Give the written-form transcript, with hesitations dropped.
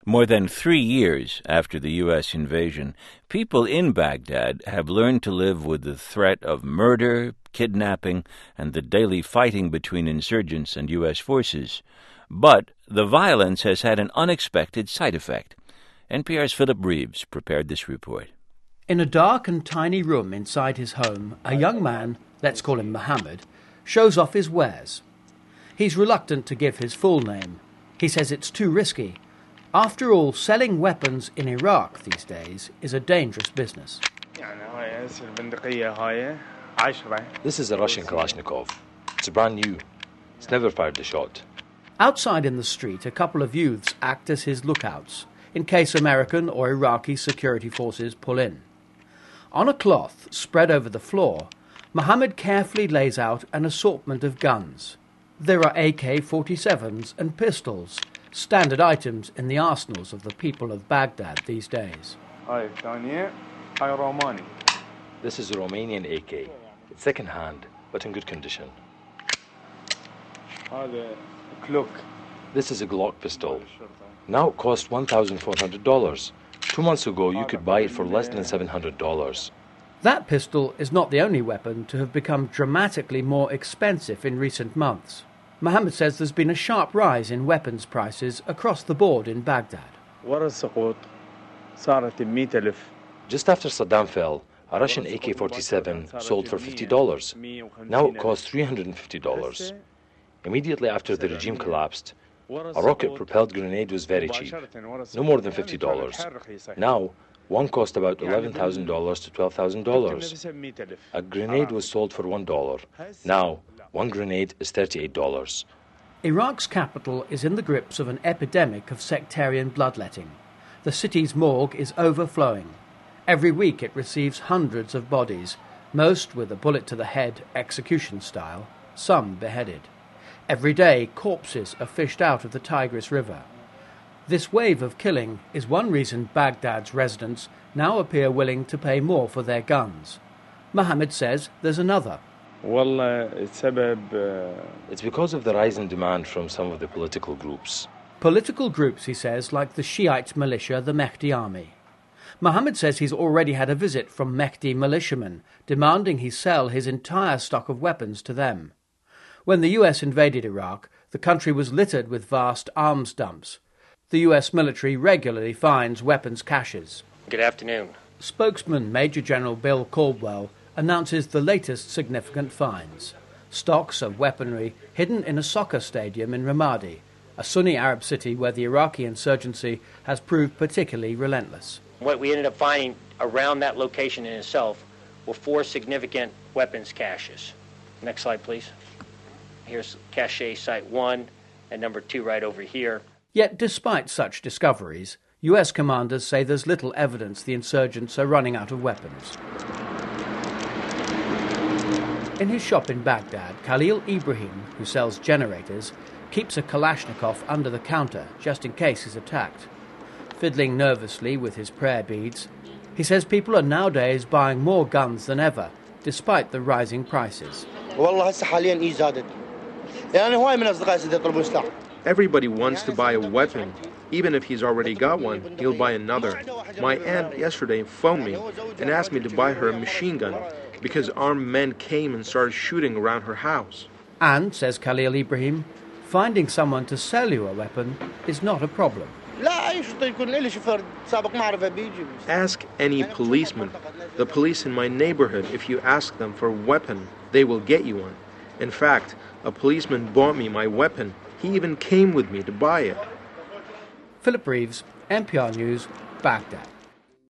More than 3 years after the U.S. invasion, people in Baghdad have learned to live with the threat of murder, kidnapping, and the daily fighting between insurgents and U.S. forces. But the violence has had an unexpected side effect. NPR's Philip Reeves prepared this report. In a dark and tiny room inside his home, a young man, let's call him Mohammed, shows off his wares. He's reluctant to give his full name. He says it's too risky. After all, selling weapons in Iraq these days is a dangerous business. This is a Russian Kalashnikov. It's brand new. It's never fired a shot. Outside in the street, a couple of youths act as his lookouts, in case American or Iraqi security forces pull in. On a cloth spread over the floor, Mohammed carefully lays out an assortment of guns. There are AK-47s and pistols, standard items in the arsenals of the people of Baghdad these days. This is a Romanian AK. It's second-hand, but in good condition. This is a Glock pistol. Now it costs $1,400. 2 months ago, you could buy it for less than $700. That pistol is not the only weapon to have become dramatically more expensive in recent months. Mohammed says there's been a sharp rise in weapons prices across the board in Baghdad. Just after Saddam fell, a Russian AK-47 sold for $50. Now it costs $350. Immediately after the regime collapsed, a rocket-propelled grenade was very cheap, no more than $50. Now, one cost about $11,000 to $12,000. A grenade was sold for $1. Now, one grenade is $38. Iraq's capital is in the grips of an epidemic of sectarian bloodletting. The city's morgue is overflowing. Every week it receives hundreds of bodies, most with a bullet to the head, execution style, some beheaded. Every day, corpses are fished out of the Tigris River. This wave of killing is one reason Baghdad's residents now appear willing to pay more for their guns. Mohammed says there's another. It's because of the rise in demand from some of the political groups. Political groups, he says, like the Shiite militia, the Mehdi Army. Mohammed says he's already had a visit from Mehdi militiamen, demanding he sell his entire stock of weapons to them. When the US invaded Iraq, the country was littered with vast arms dumps. The US military regularly finds weapons caches. Good afternoon. Spokesman Major General Bill Caldwell announces the latest significant finds. Stocks of weaponry hidden in a soccer stadium in Ramadi, a Sunni Arab city where the Iraqi insurgency has proved particularly relentless. What we ended up finding around that location in itself were 4 significant weapons caches. Next slide, please. Here's cache site 1 and number 2 right over here. Yet despite such discoveries, US commanders say there's little evidence the insurgents are running out of weapons. In his shop in Baghdad, Khalil Ibrahim, who sells generators, keeps a Kalashnikov under the counter just in case he's attacked. Fiddling nervously with his prayer beads, he says people are nowadays buying more guns than ever, despite the rising prices. Everybody wants to buy a weapon. Even if he's already got one, he'll buy another. My aunt yesterday phoned me and asked me to buy her a machine gun because armed men came and started shooting around her house. And, says Khalil Ibrahim, finding someone to sell you a weapon is not a problem. Ask any policeman. The police in my neighborhood, if you ask them for a weapon, they will get you one. In fact, a policeman bought me my weapon. He even came with me to buy it. Philip Reeves, NPR News, Baghdad.